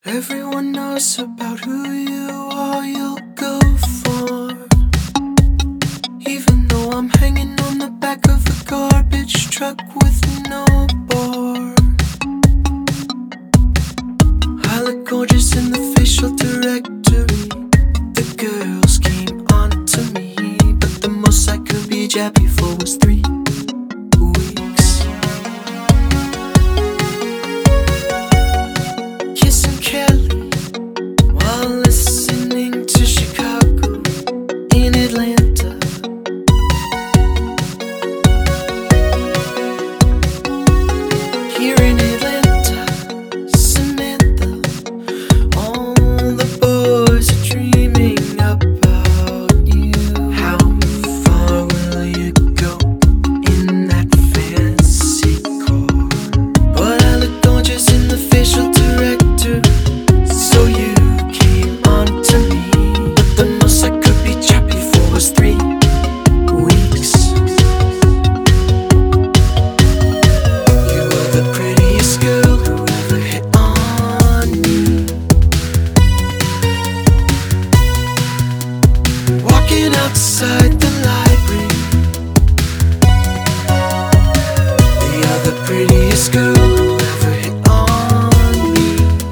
Everyone knows about who you are, you'll go for. Even though I'm hanging on the back of a garbage truck with no bar. I look gorgeous in the facial directory. The girls came on to me, but the most I could be jabbed for was 3 weeks. Kissing Kelly while listening to Chicago in Atlanta. Here in Atlanta, Samantha, all the boys are dreaming about you. How far will you go in that fancy car? But I look gorgeous in the facial director, so you came on to me. But the most I could be choppy for was 3 weeks. You were the prettiest girl who ever hit on me. Walking outside the library, you're the prettiest girl who ever hit on me.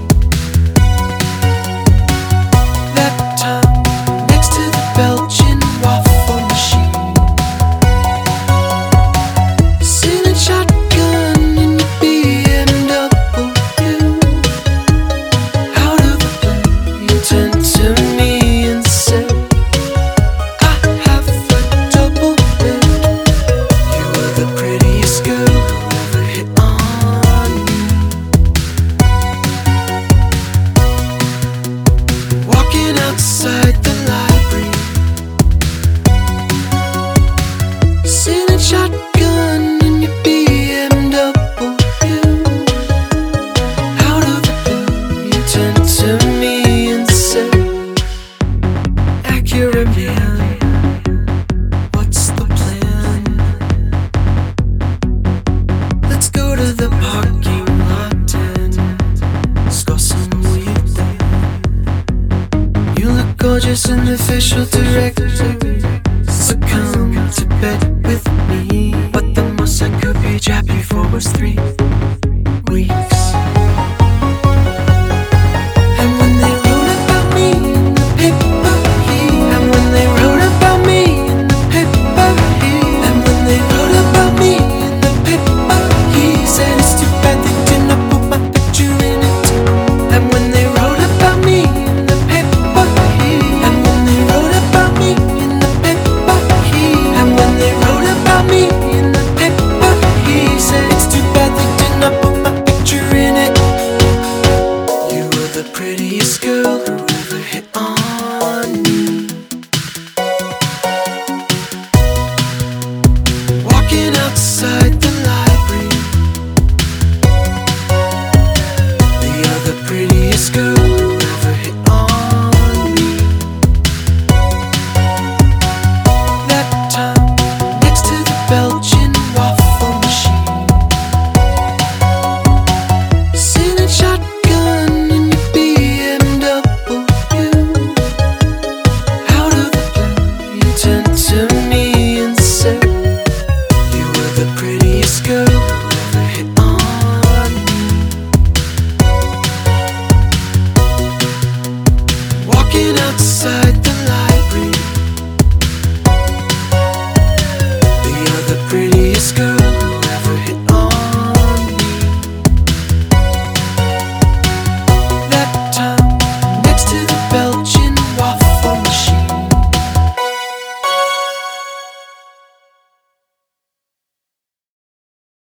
That time next to the Belgian waffle machine, sitting shotgun in your BMW. Out of the blue, you turned to me and said, I have a double bed. You were the prettiest girl who ever hit on me. Walking outside the library, sitting shotgun in your BMW. Out of the blue, you turned to me and said, Accurate man, what's the plan? Let's go to the parking lot and score some weed there. You look gorgeous in the facial directory, so come to bed with me. But the most I could be jabbed for was 3 weeks. And when they wrote about me in the paper here, and when they wrote about me in the paper here, and when they wrote about me in the paper here, said it's too bad they did not put my picture in it. And when they wrote about me in the paper here, and when they wrote about me in the paper here, and when they wrote about me in the paper here, said it's too bad they did not put my picture in it. You were the prettiest girl who ever hit on me. Walking outside the library, you're the prettiest girl